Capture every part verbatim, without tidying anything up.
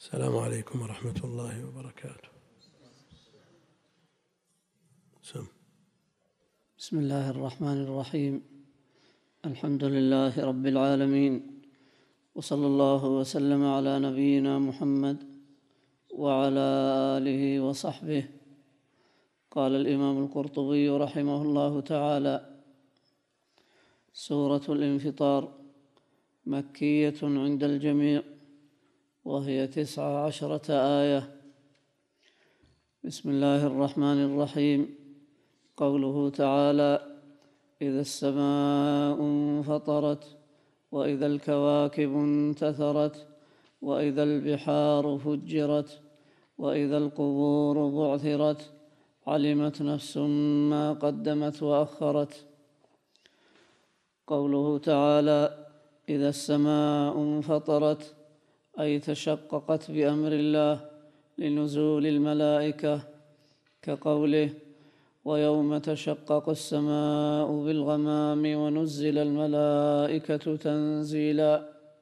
السلام عليكم ورحمة الله وبركاته. سم. بسم الله الرحمن الرحيم. الحمد لله رب العالمين، وصلى الله وسلم على نبينا محمد وعلى آله وصحبه. قال الإمام القرطبي رحمه الله تعالى: سورة الانفطار مكية عند الجميع، وهي تسع عشرة آية. بسم الله الرحمن الرحيم. قوله تعالى: إذا السماء انفطرت، وإذا الكواكب انتثرت، وإذا البحار فجرت، وإذا القبور بعثرت، علمت نفس ما قدمت وأخرت. قوله تعالى: إذا السماء انفطرت، أي تشققت بأمر الله لنزول الملائكة، كقوله: ويوم تشقق السماء بالغمام ونزل الملائكة تنزيلا.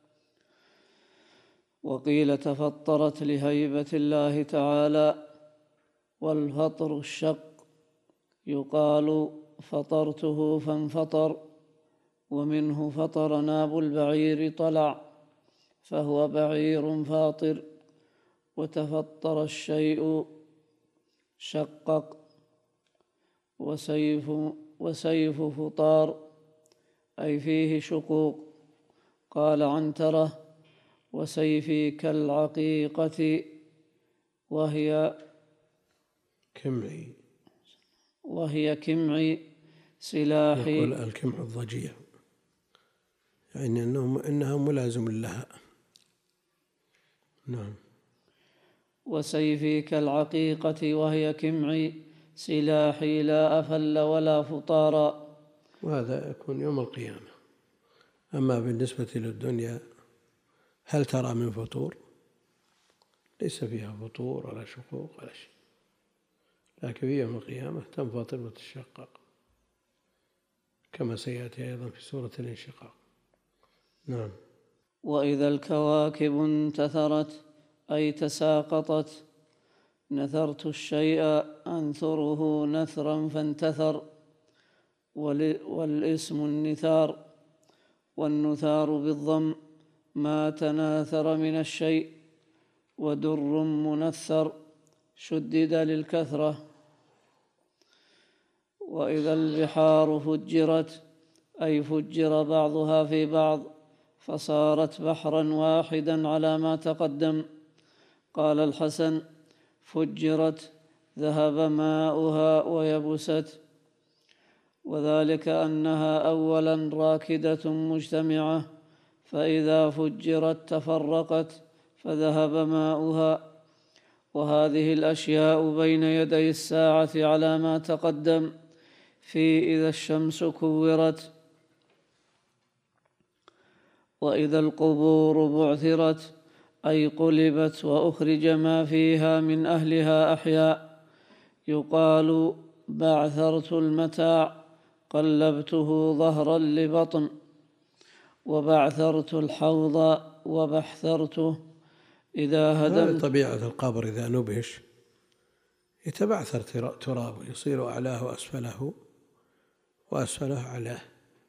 وقيل تفطرت لهيبة الله تعالى، والفطر الشق، يقال فطرته فانفطر، ومنه فطر ناب البعير طلع، فهو بعير فاطر. وتفطر الشيء شقق. وسيف, وسيف فطار، أي فيه شقوق. قال عنترة: وسيفي كالعقيقة، وهي كمعي وهي كمعي سلاحي. يقول الكمع الضجيع، يعني أنه إنها ملازم لها. نعم. وسيفي كالعقيقة وهي كمعي سلاحي، لا أفل ولا فطارا. وهذا يكون يوم القيامة. أما بالنسبة للدنيا، هل ترى من فطور؟ ليس فيها فطور ولا شقوق ولا شيء، لكن في يوم القيامة تنفطر وتشقق، كما سيأتي أيضا في سورة الانشقاق. نعم. وإذا الكواكب انتثرت، أي تساقطت. نثرت الشيء أنثره نثرا فانتثر، والاسم النثار، والنثار بالضم ما تناثر من الشيء. ودر منثر شدد للكثرة. وإذا البحار فجرت، أي فجر بعضها في بعض، فصارت بحرا واحدا على ما تقدم. قال الحسن: فجرت ذهب ماؤها ويبست. وذلك أنها أولا راكدة مجتمعة، فإذا فجرت تفرقت فذهب ماؤها. وهذه الأشياء بين يدي الساعة على ما تقدم في إذا الشمس كورت. وإذا القبور بعثرت، أي قلبت وأخرج ما فيها من أهلها أحياء. يقال: بعثرت المتاع، قلبته ظهرا لبطن. وبعثرت الحوض وبحثرته، إذا هدمت. طبيعة القبر إذا نبش يتبعثر ترابه، يصير أعلاه وأسفله وأسفله أعلاه.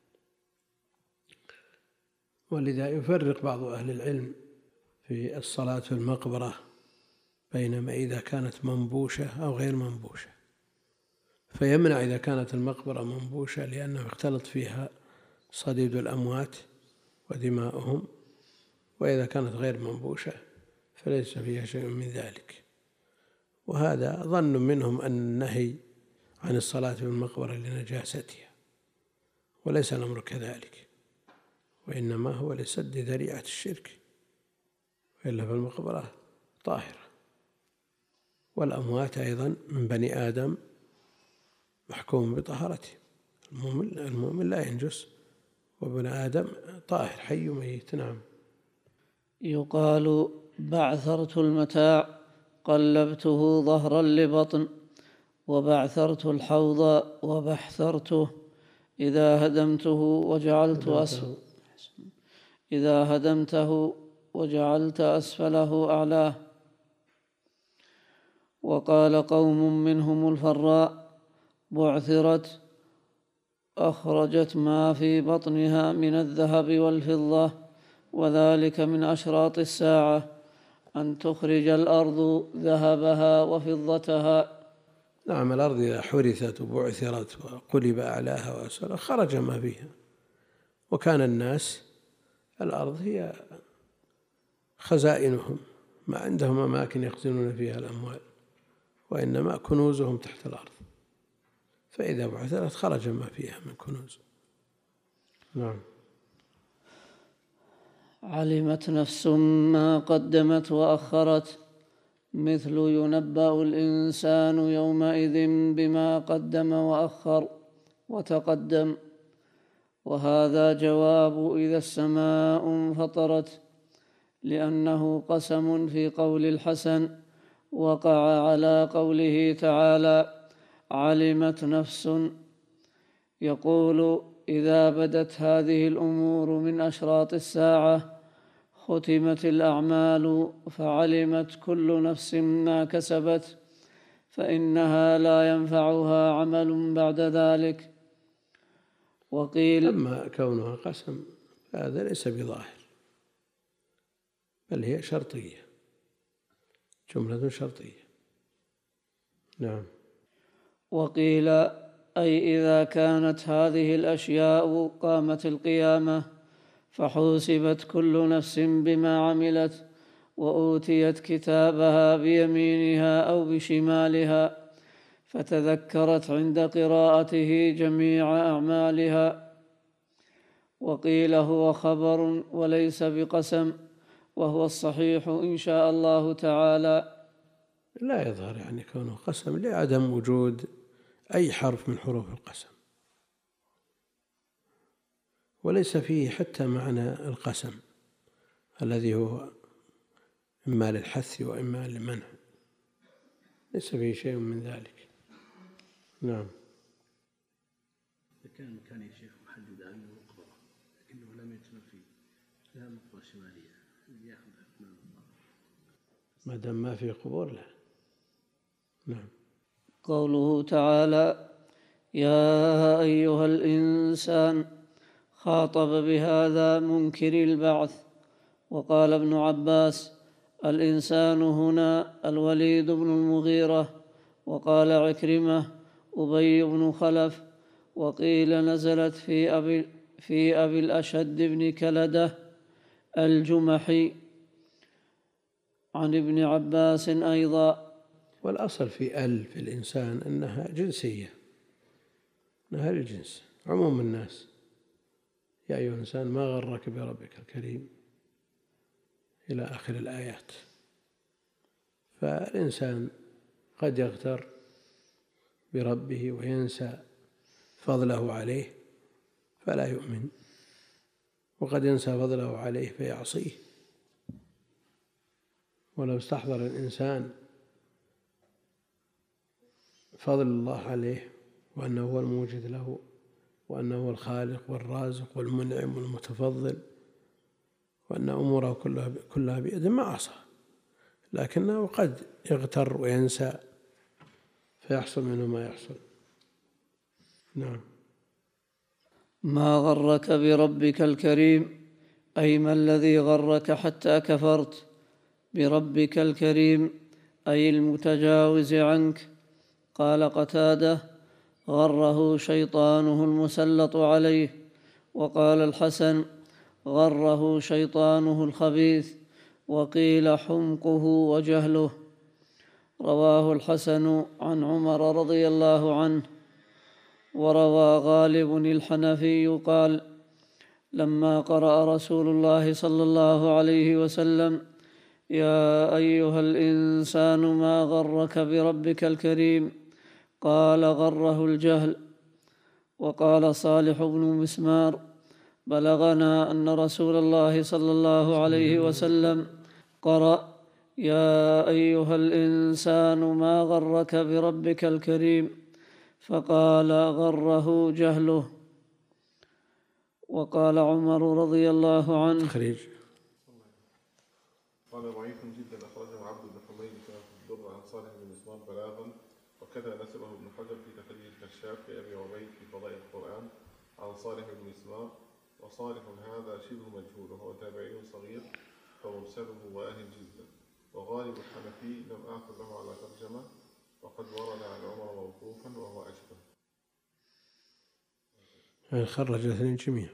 ولذا يفرق بعض أهل العلم في الصلاة في المقبرة بينما إذا كانت منبوشة أو غير منبوشة، فيمنع إذا كانت المقبرة منبوشة لأنه يختلط فيها صديد الأموات ودماؤهم، وإذا كانت غير منبوشة فليس فيها شيء من ذلك. وهذا ظن منهم أن النهي عن الصلاة في المقبرة لنجاستها، وليس الأمر كذلك، وإنما هو لسد ذريعة الشرك، وإلا في المقبرة طاهرة. والأموات أيضا من بني آدم محكوم بطهارته، المؤمن, المؤمن لا ينجس، وابن آدم طاهر حي ميت. نعم. يقال: بعثرت المتاع، قلبته ظهرا لبطن. وبعثرت الحوض وبحثرته، إذا هدمته وجعلت أسفل إذا هدمته وجعلت أسفله أعلاه. وقال قوم منهم الفراء: بعثرت أخرجت ما في بطنها من الذهب والفضة، وذلك من أشراط الساعة أن تخرج الأرض ذهبها وفضتها. نعم، الأرض إذا حرثت وبعثرت وقلب أعلاها وأسفلها خرج ما فيها. وكان الناس الأرض هي خزائنهم، ما عندهم أماكن يخزنون فيها الأموال، وإنما كنوزهم تحت الأرض، فإذا بعثرت خرج ما فيها من كنوز. نعم. علمت نفس ما قدمت وأخرت، مثل ينبأ الإنسان يومئذ بما قدم وأخر وتقدم. وهذا جواب إذا السماء انفطرت، لأنه قسم في قول الحسن وقع على قوله تعالى: علمت نفس. يقول: إذا بدت هذه الأمور من أشراط الساعة ختمت الأعمال، فعلمت كل نفس ما كسبت، فإنها لا ينفعها عمل بعد ذلك. وقيل: أما كونها قسم فهذا ليس بظاهر، بل هي شرطية، جملة شرطية. نعم. وقيل: أي إذا كانت هذه الأشياء قامت القيامة، فحوسبت كل نفس بما عملت، وأوتيت كتابها بيمينها أو بشمالها، فتذكرت عند قراءته جميع أعمالها. وقيل هو خبر وليس بقسم، وهو الصحيح إن شاء الله تعالى. لا يظهر يعني كونه قسم لعدم وجود أي حرف من حروف القسم، وليس فيه حتى معنى القسم الذي هو إما للحث وإما للمنع، ليس فيه شيء من ذلك. نعم. كان كان يا شيخ محدد أنه مقبرة، لكنه لم يجتمع فيه لا مقبرة شمالية يأخذ حكم المقبرة ما دام ما في قبور له. نعم. قوله تعالى: يا أيها الإنسان، خاطب بهذا منكر البعث. وقال ابن عباس: الإنسان هنا الوليد بن المغيرة. وقال عكرمة: أبي بن خلف. وقيل نزلت في أبي, في أبي الأشد بن كلدة الجمحي عن ابن عباس أيضا. والأصل في ال في الإنسان أنها جنسية، أنها للجنس عموم الناس. يا أيها الإنسان ما غرك بربك الكريم إلى آخر الآيات. فالإنسان قد يغتر بربه وينسى فضله عليه فلا يؤمن، وقد ينسى فضله عليه فيعصيه. ولو استحضر الإنسان فضل الله عليه وأنه هو الموجد له وأنه هو الخالق والرازق والمنعم والمتفضل وأن أموره كلها كلها بيده ما عصى، لكنه قد يغتر وينسى فيحصل منه ما يحصل. نعم. ما غرك بربك الكريم، أي ما الذي غرك حتى كفرت بربك الكريم، أي المتجاوز عنك. قال قتادة: غره شيطانه المسلط عليه. وقال الحسن: غره شيطانه الخبيث. وقيل حمقه وجهله. رواه الحسن عن عمر رضي الله عنه. وروى غالب الحنفي قال: لما قرأ رسول الله صلى الله عليه وسلم: يا أيها الإنسان ما غرك بربك الكريم، قال: غره الجهل. وقال صالح بن مسمار: بلغنا أن رسول الله صلى الله عليه وسلم قرأ: يا أيها الإنسان ما غرك بربك الكريم، فقال: غره جهله. وقال عمر رضي الله عنه: تخريج قال ضعيف جدا أخرجه عبد بن حميد في الدر عن صالح بن مسمار بلاغا، وكذا نسبه ابن حجر في تخريج الكشاف لأبي عبيد في فضائل القرآن عن صالح بن مسمار. وصالح هذا شبه مجهول وهو تابعي صغير فمرسله واهن جدا. وغالب الحنفي لم آخذ له على ترجمة، وقد ورد عن عمر موقوفا وهو أشبه. خرج الاثنين جميعا،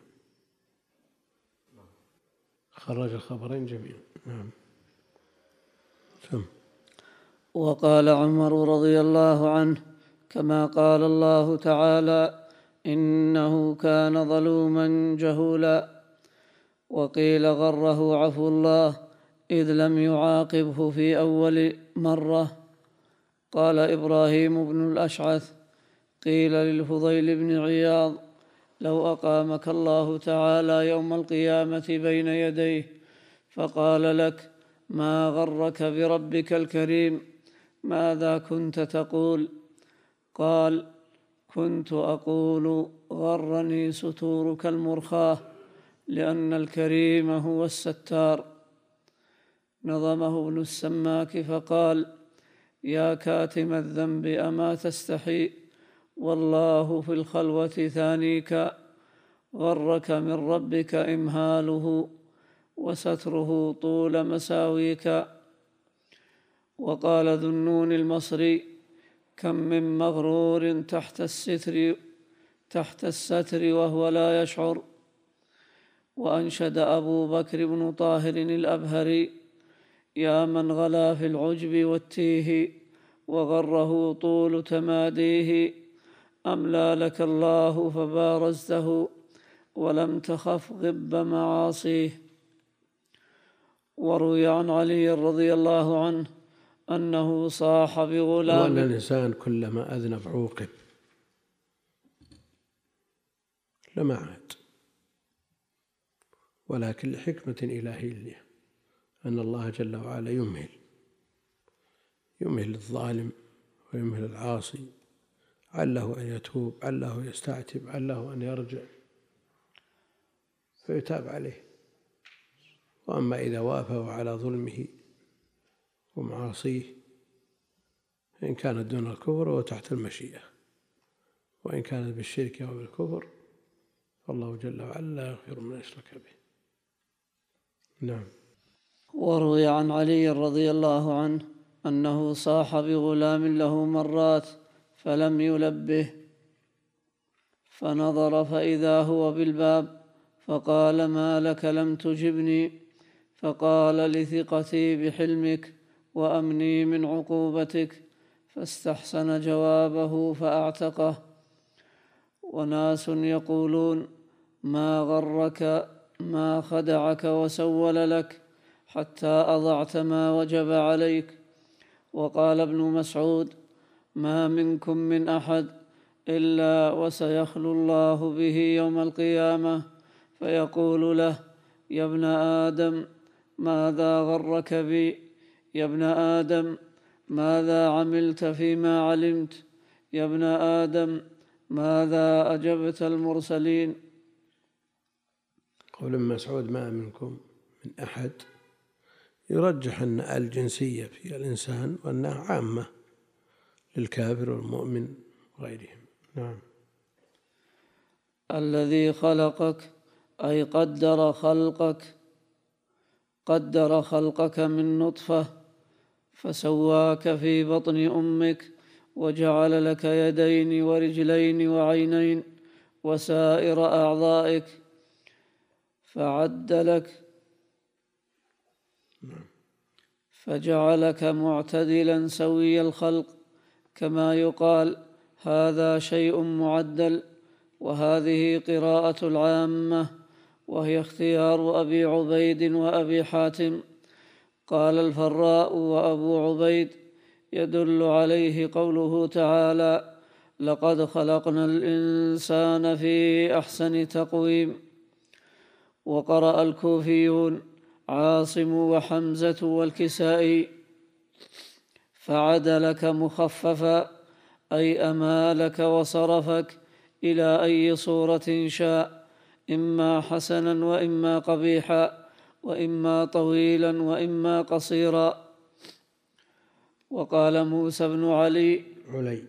خرج الخبرين جميعا. نعم. سم. وقال عمر رضي الله عنه كما قال الله تعالى إنه كان ظلوما جهولا. وقيل غره عفو الله إذ لم يعاقبه في أول مرة. قال إبراهيم بن الأشعث قيل للفضيل بن عياض لو أقامك الله تعالى يوم القيامة بين يديه فقال لك ما غرك بربك الكريم ماذا كنت تقول؟ قال كنت أقول غرني ستورك المرخاة لأن الكريم هو الستار. نظمه ابن السماك فقال يا كاتم الذنب أما تستحي والله في الخلوة ثانيك غرك من ربك إمهاله وستره طول مساويك. وقال ذو النون المصري كم من مغرور تحت الستر تحت الستر وهو لا يشعر. وأنشد أبو بكر بن طاهر الأبهري يا من غلا في العجب والتيه وغره طول تماديه أملى لك الله فبارزته ولم تخف غب معاصيه. وروي عن علي رضي الله عنه أنه صاح بغلام. وأن الإنسان كلما أذنب عوقب لما عاد، ولكن لحكمة إلهية أن الله جل وعلا يمهل يمهل الظالم ويمهل العاصي عله أن يتوب، عله يستعتب، عله أن يرجع فيتاب عليه. وأما إذا وافه على ظلمه ومعاصيه إن كانت دون الكفر هو تحت المشيئة، وإن كانت بالشرك أو بالكفر فالله جل وعلا لا يغفر من يشرك به. نعم. وروي عن علي رضي الله عنه أنه صاح بغلام له مرات فلم يلبه فنظر فإذا هو بالباب فقال ما لك لم تجبني؟ فقال لثقتي بحلمك وأمني من عقوبتك، فاستحسن جوابه فأعتقه. وناس يقولون ما غرك ما خدعك وسول لك حتى أضعت ما وجب عليك. وقال ابن مسعود ما منكم من أحد إلا وسيخلو الله به يوم القيامة فيقول له يا ابن آدم ماذا غرك بي؟ يا ابن آدم ماذا عملت فيما علمت؟ يا ابن آدم ماذا أجبت المرسلين؟ قول ابن مسعود ما منكم من أحد يرجح أن الجنسية في الإنسان وأنها عامة للكافر والمؤمن وغيرهم. نعم. الذي خلقك أي قدر خلقك قدر خلقك من نطفة فسواك في بطن أمك وجعل لك يدين ورجلين وعينين وسائر أعضائك فعدلك فجعلك معتدلا سوي الخلق، كما يقال هذا شيء معدل. وهذه قراءة العامة وهي اختيار أبي عبيد وأبي حاتم. قال الفراء وأبو عبيد يدل عليه قوله تعالى لقد خلقنا الإنسان في أحسن تقويم. وقرأ الكوفيون عاصم وحمزة والكسائي فعدلك مخففا أي أمالك وصرفك إلى أي صورة شاء إما حسنا وإما قبيحا وإما طويلا وإما قصيرا. وقال موسى بن علي علي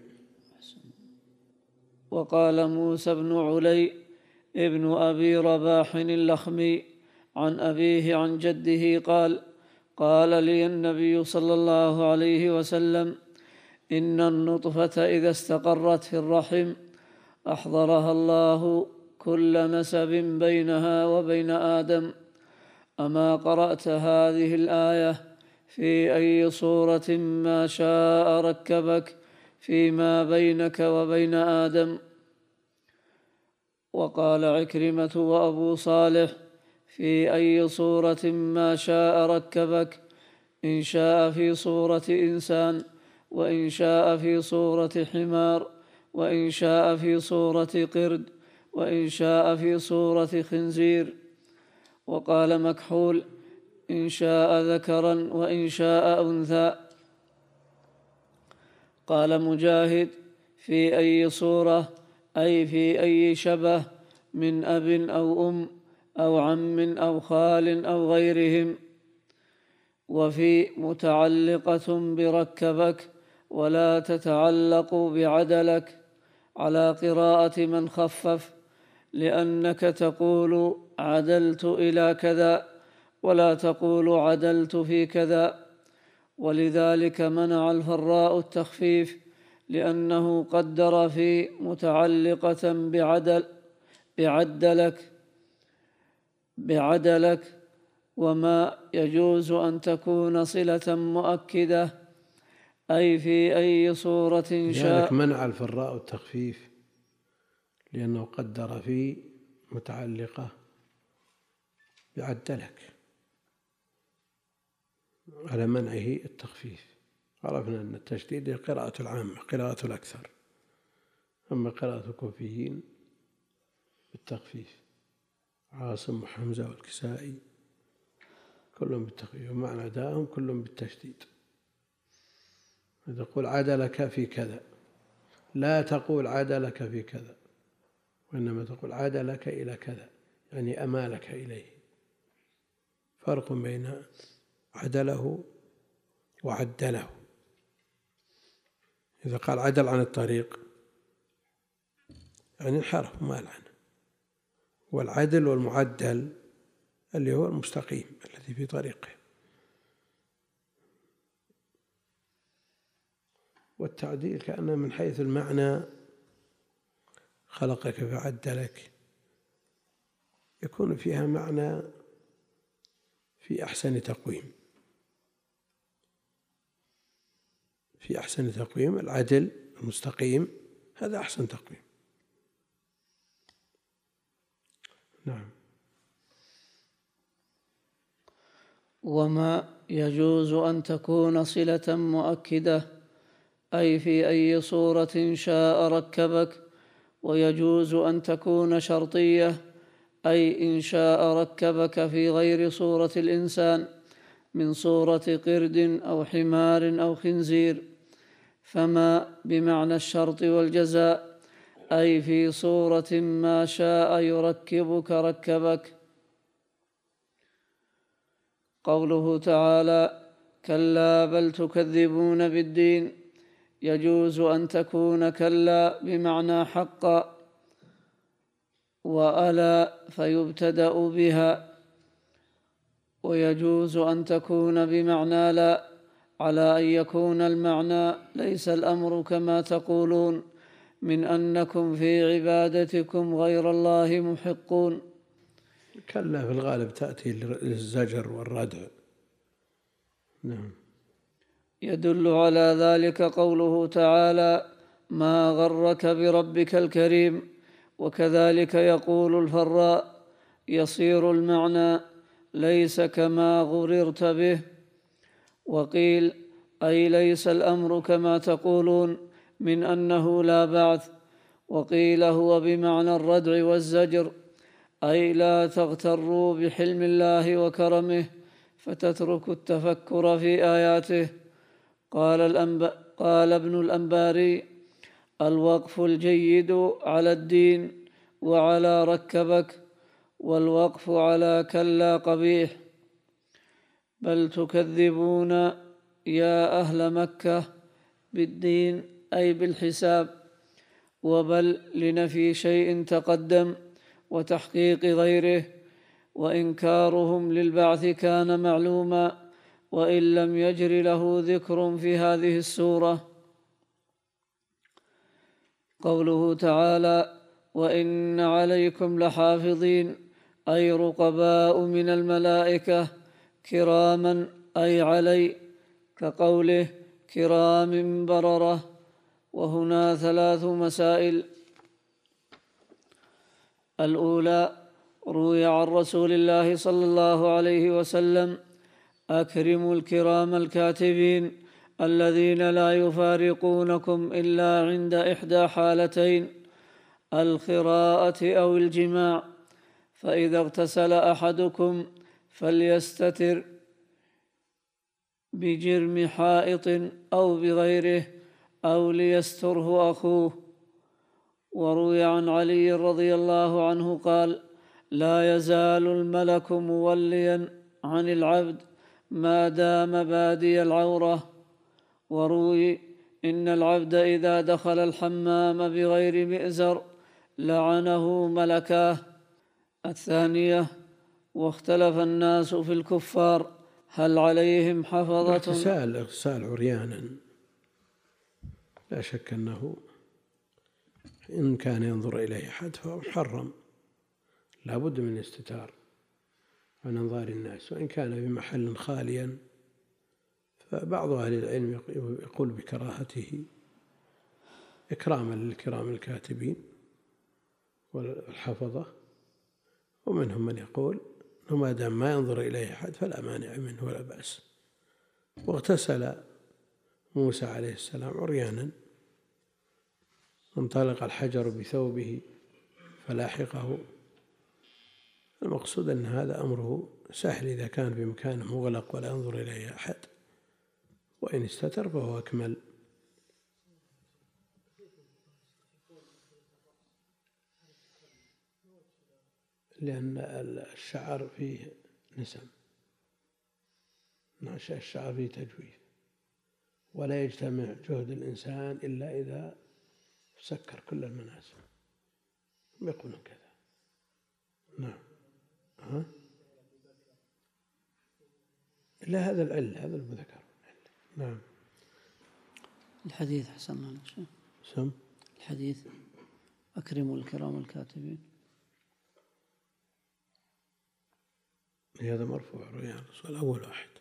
وقال موسى بن علي ابن أبي رباح اللخمي عن أبيه عن جده قال: قال لي النبي صلى الله عليه وسلم: إن النطفة إذا استقرت في الرحم أحضرها الله كل نسب بينها وبين آدم. أما قرأت هذه الآية في أي صورة ما شاء ركبك فيما بينك وبين آدم. وقال عكرمة وأبو صالح: في أي صورة ما شاء ركبك، إن شاء في صورة إنسان، وإن شاء في صورة حمار، وإن شاء في صورة قرد، وإن شاء في صورة خنزير. وقال مكحول: إن شاء ذكرا وإن شاء أنثى. قال مجاهد: في أي صورة، أي في أي شبه من أب أو أم أو عم أو خال أو غيرهم. وفي متعلقة بركبك ولا تتعلق بعدلك، على قراءة من خفف، لأنك تقول عدلت إلى كذا ولا تقول عدلت في كذا. ولذلك منع الفراء التخفيف، لأنه قدر في متعلقة بعدل بعدلك بعدلك وما يجوز أن تكون صلة مؤكدة، أي في أي صورة شاء. لذلك منع الفراء التخفيف، لأنه قدر في متعلقة بعدلك على منعه التخفيف. عرفنا أن التشديد قراءة العامة، قراءة الأكثر، أما قراءة الكوفيين بالتخفيف، عاصم وحمزة والكسائي كلهم بالتخفيف، ومعنى أدائهم كلهم بالتشديد. تقول عدلك في كذا، لا تقول عدلك في كذا، وإنما تقول عدلك إلى كذا، يعني أمالك إليه. فرق بين عدله وعدله. إذا قال عدل عن الطريق يعني انحرف ومال عنه، والعدل والمعدل اللي هو المستقيم الذي في طريقه. والتعديل كأنه من حيث المعنى خلقك فعدلك، يكون فيها معنى في أحسن تقويم، في أحسن تقويم. العدل المستقيم هذا أحسن تقويم. نعم. وما يجوز أن تكون صلة مؤكدة، أي في أي صورة شاء ركبك. ويجوز أن تكون شرطية، أي إن شاء ركبك في غير صورة الإنسان، من صورة قرد أو حمار أو خنزير. فما بمعنى الشرط والجزاء، أي في صورة ما شاء يركبك ركبك. قوله تعالى: كلا بل تكذبون بالدين، يجوز أن تكون كلا بمعنى حقا، وألا فيبتدأ بها. ويجوز أن تكون بمعنى لا، على أن يكون المعنى ليس الأمر كما تقولون، من أنكم في عبادتكم غير الله محقون. كلا في الغالب تأتي للزجر والردع. نعم. يدل على ذلك قوله تعالى: ما غرك بربك الكريم. وكذلك يقول الفراء: يصير المعنى ليس كما غررت به. وقيل: أي ليس الأمر كما تقولون، من أنه لا بعث. وقيل: هو بمعنى الردع والزجر، أي لا تغتروا بحلم الله وكرمه فتتركوا التفكر في آياته. قال, الأنب... قال ابن الأنباري: الوقف الجيد على الدين وعلى ركبك، والوقف على كلا قبيح. بل تكذبون يا أهل مكة بالدين أي بالحساب، وبل لنفي شيء تقدم وتحقيق غيره، وإنكارهم للبعث كان معلوما وإن لم يجر له ذكر في هذه السورة. قوله تعالى: وإن عليكم لحافظين أي رقباء من الملائكة كراما أي علي، كقوله كرام بررة. وهنا ثلاث مسائل. الأولى: روي عن رسول الله صلى الله عليه وسلم: أكرموا الكرام الكاتبين الذين لا يفارقونكم إلا عند إحدى حالتين: القراءة أو الجماع، فإذا اغتسل أحدكم فليستتر بجرم حائط أو بغيره أو ليستره أخوه. وروي عن علي رضي الله عنه قال: لا يزال الملك موليا عن العبد ما دام بادي العورة. وروي: إن العبد إذا دخل الحمام بغير مئزر لعنه ملكاه. الثانية: واختلف الناس في الكفار هل عليهم حفظة؟ اغتسال اغتسال عريانا لا شك أنه إن كان ينظر إليه أحد فهو محرم، لا بد من استتار عن أنظار الناس. وإن كان بمحل خاليا فبعض أهل العلم يقول بكراهته إكراما للكرام الكاتبين والحفظة، ومنهم من يقول أنه ما دام ما ينظر إليه أحد فلا مانع منه ولا بأس. واغتسل موسى عليه السلام عريانا، انطلق الحجر بثوبه فلاحقه. المقصود أن هذا أمره سهل إذا كان في مكان مغلق ولا ينظر إليه أحد، وإن استتر فهو أكمل. لأن الشعر فيه نسم، الشعر فيه تجويف، ولا يجتمع جهد الإنسان إلا إذا سكر كل المناسم، يقولون كذا. نعم. ها؟ إلا هذا العل، هذا المذكر. نعم. الحديث حسن الله شيء. سم. الحديث أكرموا الكرام الكاتبين، هذا مرفوع روي عن الرسول أول واحد.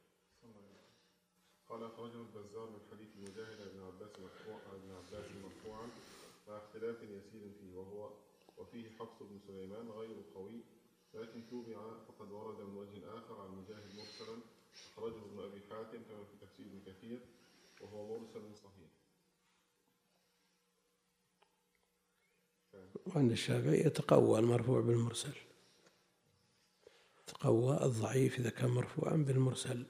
قال أخرجه البزار من حديث مجاهد بن عباس مرفوعا ابن عباس مرفوعا مع اختلاف يسير فيه، وهو وفيه حفص بن سليمان غير قوي، لكن توبع فقد ورد من وجه آخر عن مجاهد مرسلا أخرجه ابن أبي حاتم كما في تفسير ابن كثير، وهو مرسل صحيح. وعند الشافعي يتقوى المرفوع بالمرسل، يتقوى الضعيف إذا كان مرفوعا بالمرسل.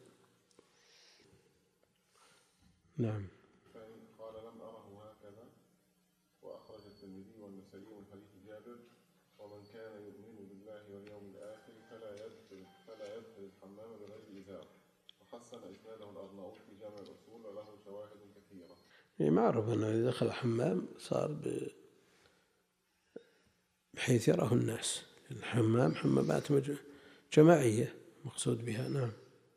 نعم. قال لم أره هكذا. وأخرج الترمذي والنسائي من حديث جابر: ومن كان يؤمن بالله واليوم الآخر فلا يدخل فلا يدخل الحمام بغير إزار. وحسن إسناده الأرناؤوط في جامع الأصول وله شواهد كثيرة. يعني معروف أنه إذا دخل الحمام صار بحيث يراه الناس، الحمام حمامات جماعية مقصود بها. نعم.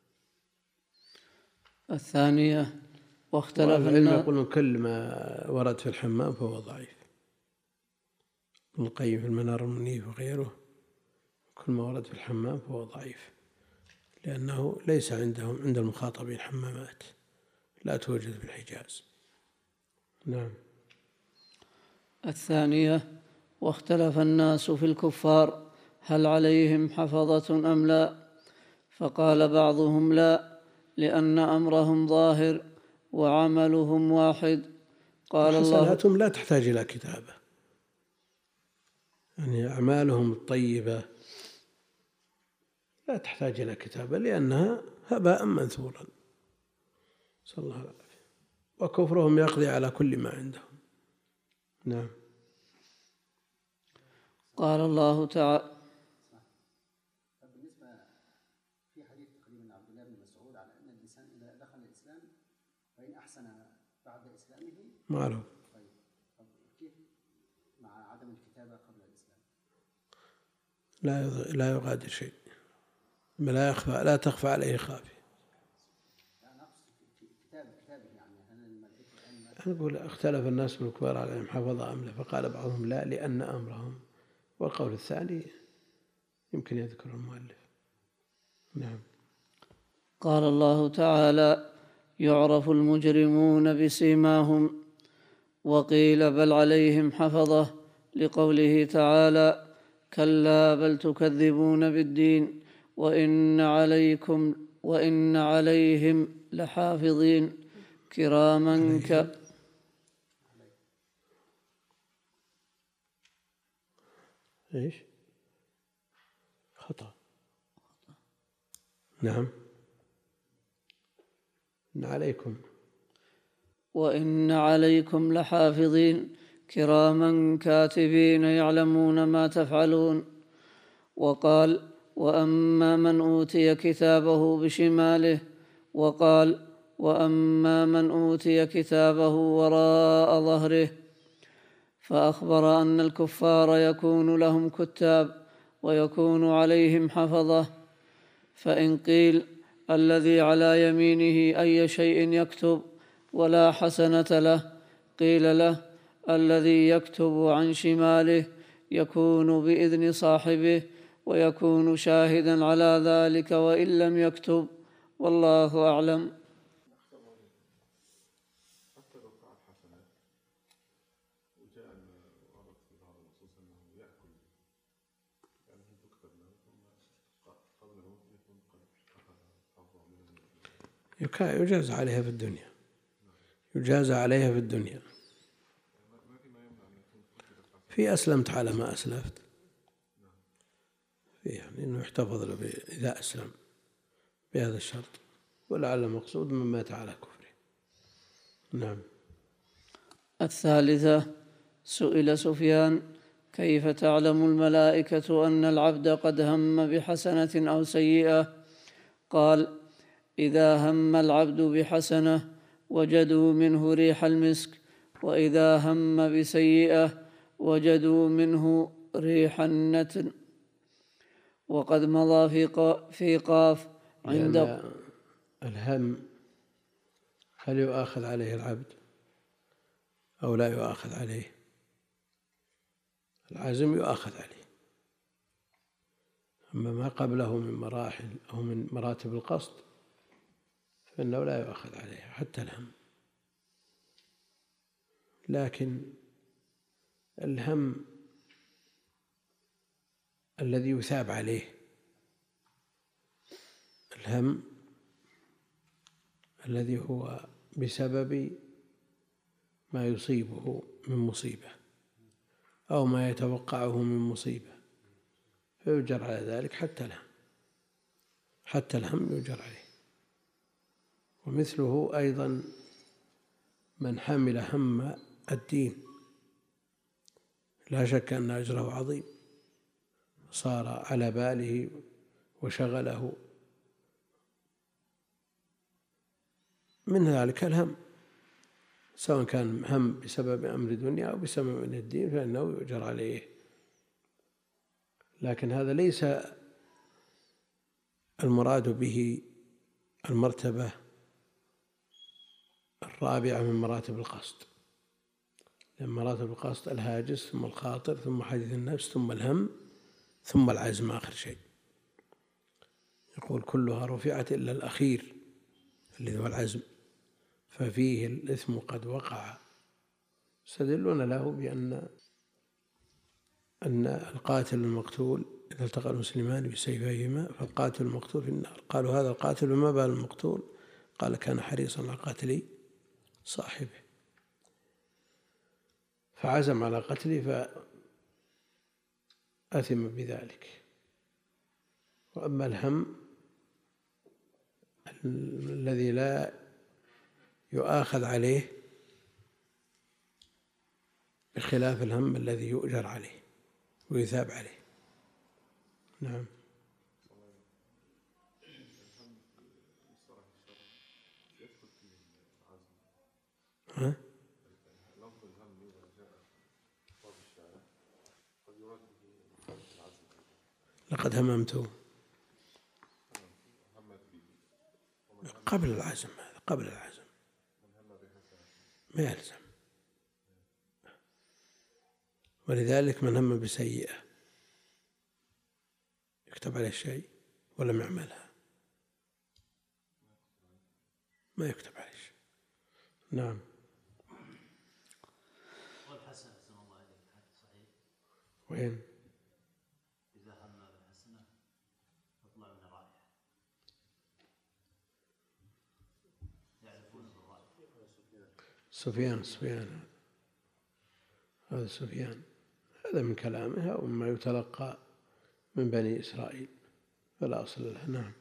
الثانية: واختلف العلم يقولون كل ما ورد في الحمام فهو ضعيف. ابن القيم في المنار المنيف وغيره كل ما ورد في الحمام فهو ضعيف، لأنه ليس عندهم عند المخاطبين حمامات، لا توجد في الحجاز. نعم. الثانية: واختلف الناس في الكفار هل عليهم حفظة أم لا، فقال بعضهم لا، لأن أمرهم ظاهر وعملهم واحد. قال الله: حسناتهم لا تحتاج إلى كتابة، يعني أعمالهم الطيبة لا تحتاج إلى كتابة لأنها هباء منثورا، صلى الله عليه وسلم. وكفرهم يقضي على كل ما عندهم. نعم. قال الله تعالى: بالنسبة في حديث تقريبا عبد الله بن فإن أحسن بعد إسلامه معروف. طيب كيف مع عدم الكتابة قبل الإسلام؟ لا لا يغادر شيء، لا يخفى، لا تخفى عليه خافية. لا نقصد كتابة كتابه، يعني هل الملائكة نقول اختلف الناس بالكبار عليهم حفظة أم لا، فقال بعضهم لا لأن أمرهم، والقول الثاني يمكن يذكر المؤلف. نعم. قال الله تعالى: يعرف المجرمون بسيماهم. وقيل بل عليهم حفظة، لقوله تعالى: كلا بل تكذبون بالدين وإن عليكم وإن عليهم لحافظين كراما ك ايش؟ خطأ. نعم. إن عليكم وإن عليكم لحافظين كراما كاتبين يعلمون ما تفعلون. وقال: وأما من أوتي كتابه بشماله. وقال: وأما من أوتي كتابه وراء ظهره. فأخبر أن الكفار يكون لهم كتاب ويكون عليهم حفظة. فإن قيل: الذي على يمينه أي شيء يكتب ولا حسنة له، قيل له: الذي يكتب عن شماله يكون بإذن صاحبه ويكون شاهدا على ذلك وإن لم يكتب، والله أعلم. حتى لو فعل حسنات وجاء ورد في بعض النصوص أنه يأكل، يعني تكتب له ثم قبل الموت يكون قد أخذ حظه منه. يجازى عليها في الدنيا، يجازى عليها في الدنيا. في أسلمت على ما أسلفت، يعني أنه يحتفظ له إذا أسلم بهذا الشرط، ولعل المقصود من مات على كفره. نعم. الثالثة: سئل سفيان: كيف تعلم الملائكة أن العبد قد هم بحسنة أو سيئة؟ قال: إذا هم العبد بحسنة وجدوا منه ريح المسك، وإذا هم بسيئة وجدوا منه ريح النتن. وقد مضى في قاف عند الهم هل يؤاخذ عليه العبد أو لا يؤاخذ عليه؟ العزم يؤاخذ عليه، أما ما قبله من مراحل أو من مراتب القصد فإنه لا يؤاخذ عليه حتى الهم. لكن الهم الذي يثاب عليه، الهم الذي هو بسبب ما يصيبه من مصيبة أو ما يتوقعه من مصيبة، فيجر على ذلك حتى الهم، حتى الهم يجر عليه. ومثله أيضا من حمل هم الدين، لا شك أن أجره عظيم، صار على باله وشغله من ذلك الهم، سواء كان هم بسبب أمر دنيا أو بسبب من الدين فإنه يؤجر عليه. لكن هذا ليس المراد به المرتبة الرابعة من مراتب القصد، لأن مراتب القصد الهاجس ثم الخاطر ثم حديث النفس ثم الهم ثم العزم آخر شيء. يقول كلها رفعت إلا الأخير الذي هو العزم، ففيه الإثم قد وقع. يستدلون له بأن أن القاتل المقتول إذا التقى المسلمان بسيفيهما فالقاتل المقتول في النار. قالوا هذا القاتل وما بال المقتول؟ قال كان حريصا على قتل صاحبه فعزم على قتله فأثم بذلك. وأما الهم الذي لا يؤاخذ عليه بخلاف الهم الذي يؤجر عليه ويثاب عليه. نعم. ها؟ لقد هممت قبل العزم، هذا قبل العزم ما يلزم. ولذلك من هم بسيئة يكتب عليه شيء ولم يعملها ما يكتب عليه شيء. نعم. والحسنة أحسن الله إليك صحيح؟ وين؟ إذا هم بالحسنة يطلع من الرائحة يعرفون بالرائحة. سفيان سفيان هذا سفيان، هذا من كلامها وما يتلقى من بني إسرائيل فلا أصل له. نعم.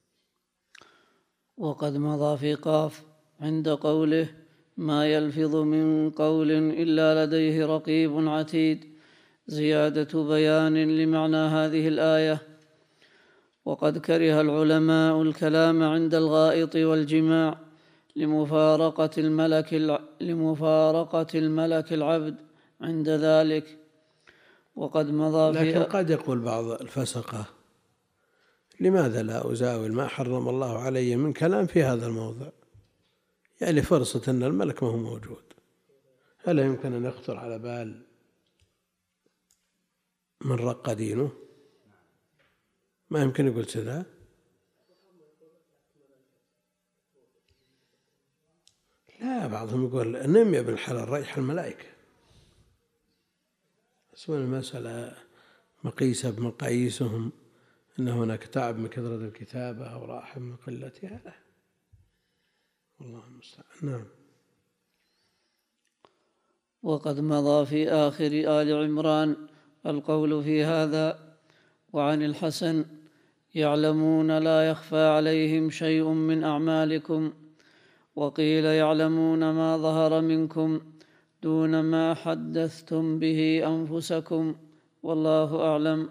وقد مضى في قاف عند قوله ما يلفظ من قول إلا لديه رقيب عتيد زيادة بيان لمعنى هذه الآية. وقد كره العلماء الكلام عند الغائط والجماع لمفارقة الملك لمفارقة الملك العبد عند ذلك. وقد مضى في لكن قد يقول بعض الفسقة لماذا لا أزاول ما حرم الله علي من كلام في هذا الموضع، يعني فرصة أن الملك ما هو موجود. هل يمكن أن يخطر على بال من رق دينه؟ ما يمكن يقول كذا. لا، بعضهم يقول نم يا ابن الحلال ريح الملائكة. سواء المسألة مقيسة بمقاييسهم أن هناك تعب من كثرة الكتابة أو راحة من قلتها، لا والله المستعان. نعم. وقد مضى في آخر آل عمران القول في هذا. وعن الحسن يعلمون لا يخفى عليهم شيء من أعمالكم، وقيل يعلمون ما ظهر منكم دون ما حدثتم به أنفسكم والله أعلم.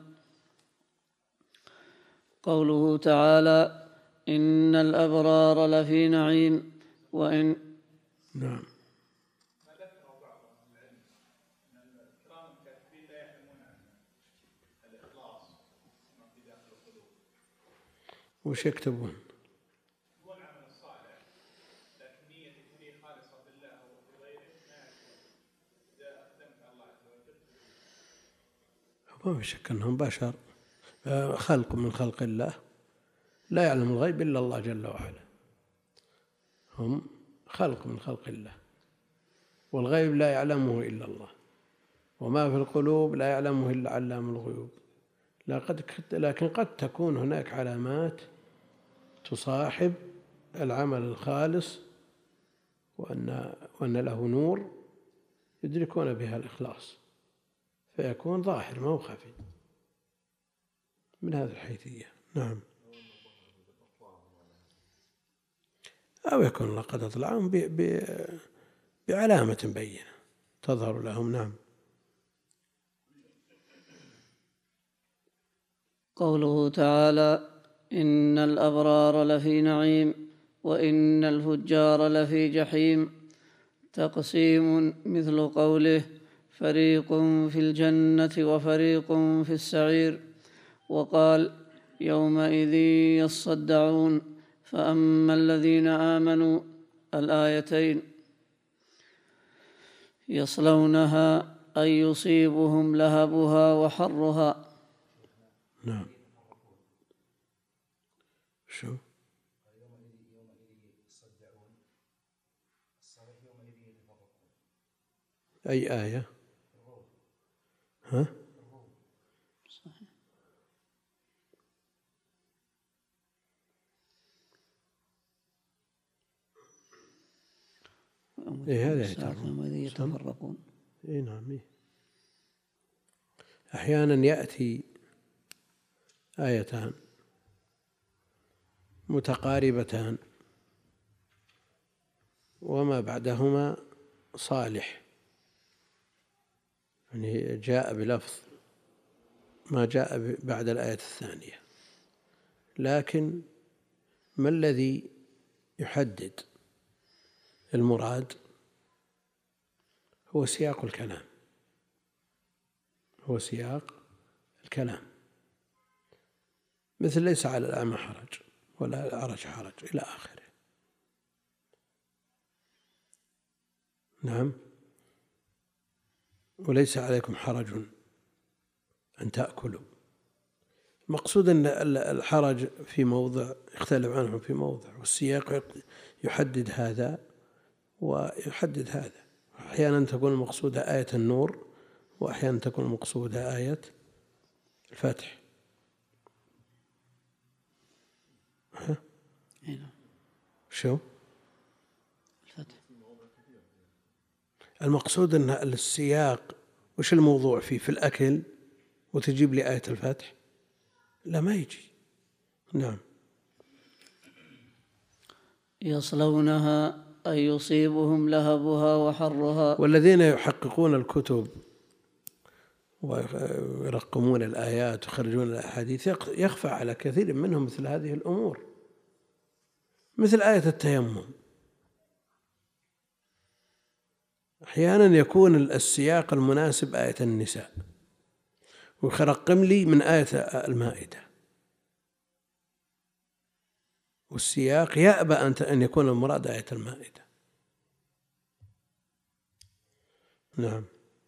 قوله تعالى إن الأبرار لفي نعيم وإن نعم. وش يكتبون؟ ما في شك أنهم بشر، خلق من خلق الله، لا يعلم الغيب إلا الله جل وعلا. هم خلق من خلق الله، والغيب لا يعلمه إلا الله، وما في القلوب لا يعلمه إلا علام الغيوب. لكن قد تكون هناك علامات تصاحب العمل الخالص وأن, وأن له نور يدركون بها الإخلاص، فيكون ظاهر ما هو خفي من هذه الحيثية. نعم. أو يكون لقد أطلعهم بعلامة بينة تظهر لهم. نعم. قوله تعالى إن الأبرار لفي نعيم وإن الفجار لفي جحيم تقسيم مثل قوله فريق في الجنة وفريق في السعير. وقال يومئذ يصدعون فأما الذين آمنوا الآيتين يصلونها أي يصيبهم لهبها وحرها. نعم. شو أي آية؟ ها؟ صحيح. إيه هذا يومئذ يتفرقون. إيه نعم. إيه. أحيانا يأتي آيتان متقاربتان وما بعدهما صالح، يعني جاء بلفظ ما جاء بعد الآية الثانية، لكن ما الذي يحدد المراد؟ هو سياق الكلام، هو سياق الكلام، مثل ليس على الأعمى حرج ولا الأعرج حرج إلى آخره. نعم. وليس عليكم حرج أن تأكلوا. المقصود أن الحرج في موضع يختلف عنه في موضع، والسياق يحدد هذا ويحدد هذا. أحيانا تكون المقصودة آية النور، وأحيانا تكون المقصودة آية الفتح. ها؟ شو؟ الفتح. المقصود أن السياق وش الموضوع فيه؟ في الأكل وتجيب لي آية الفتح؟ لا، ما يجي. نعم. يصلونها أي يصيبهم لهبها وحرها. والذين يحققون الكتب ويرقمون الآيات ويخرجون الأحاديث يخفى على كثير منهم مثل هذه الأمور، مثل آية التيمم. أحيانا يكون السياق المناسب آية النساء، ويرقم لي من آية المائدة، والسياق يأبى أن يكون المراد آية المائدة. نعم.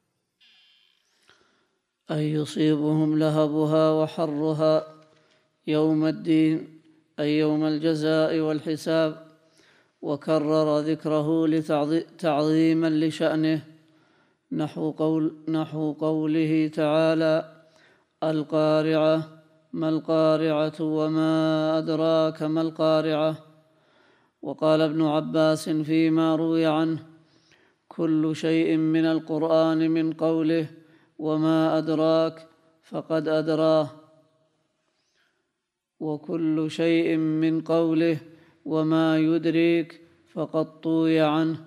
أي يصيبهم لهبها وحرها يوم الدين أي يوم الجزاء والحساب، وكرر ذكره تعظيما لشأنه، نحو, قول نحو قوله تعالى: القارعة ما القارعة وما أدراك ما القارعة. وقال ابن عباس فيما روي عنه: كل شيء من القرآن من قوله وما أدراك فقد أدراه، وكل شيء من قوله وما يدريك فقد طوي عنه.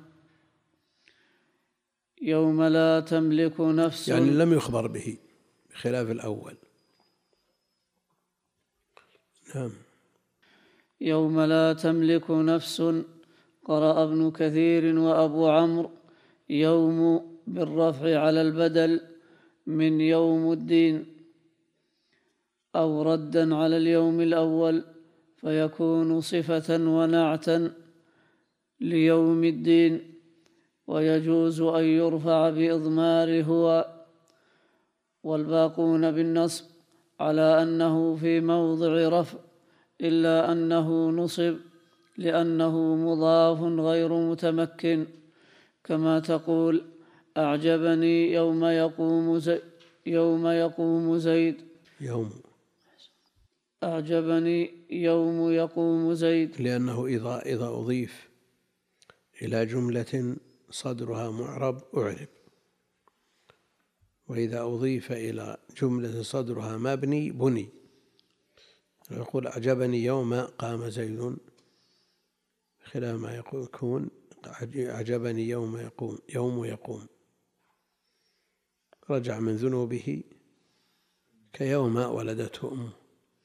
يوم لا تملك نفس، يعني لم يخبر به بخلاف الأول. نعم. يوم لا تملك نفس، قرأ ابن كثير وأبو عمرو يوم بالرفع على البدل من يوم الدين، أو ردا على اليوم الأول فيكون صفة ونعتا ليوم الدين، ويجوز أن يرفع بإضمار هو، والباقون بالنصب على أنه في موضع رفع، إلا أنه نصب لأنه مضاف غير متمكن، كما تقول: أعجبني يوم يقوم زيد يوم يقوم زيد يوم أعجبني يوم يقوم زيد، لأنه إذا إذا أضيف إلى جملة صدرها معرب أعرب، وإذا أضيف إلى جملة صدرها مبني بني. يقول: أعجبني يوم قام زيد، خلاف ما يكون أعجبني يوم يقوم يوم يقوم رجع من ذنوبه كيوم ولدته أمه.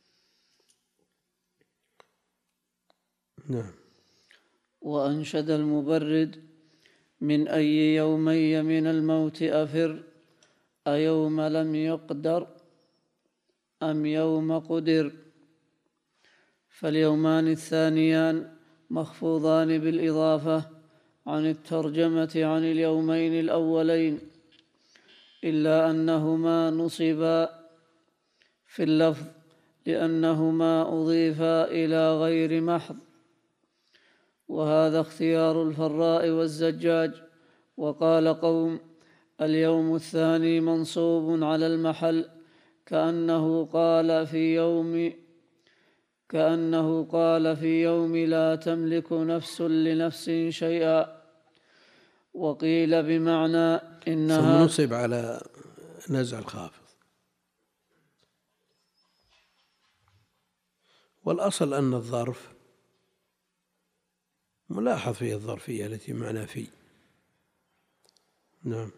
نعم. وأنشد المبرد: من أي يومي من الموت أفر، أيوم لم يقدر أم يوم قدر. فاليومان الثانيان مخفوضان بالإضافة عن الترجمة عن اليومين الأولين، إلا أنهما نصبا في اللفظ لأنهما أضيفا إلى غير محض، وهذا اختيار الفراء والزجاج. وقال قوم: اليوم الثاني منصوب على المحل، كأنه قال في يوم كأنه قال في يوم لا تملك نفس لنفس شيئا. وقيل بمعنى إنها ثم نصب على نزع الخافض. والأصل أن الظرف ملاحظ فيه الظرفية التي معنى في. نعم.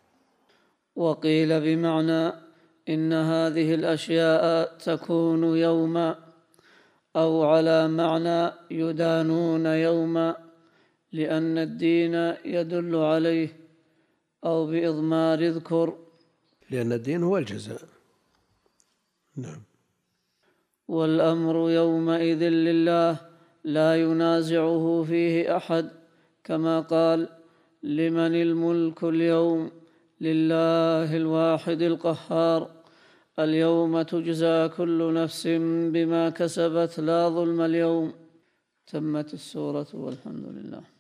وقيل بمعنى إن هذه الأشياء تكون يوما، أو على معنى يدانون يوما، لأن الدين يدل عليه، أو بإضمار اذكر، لأن الدين هو الجزاء. نعم. والأمر يومئذ لله لا ينازعه فيه أحد، كما قال: لمن الملك اليوم؟ لله الواحد القهار. اليوم تجزى كل نفس بما كسبت لا ظلم اليوم. تمت السورة والحمد لله.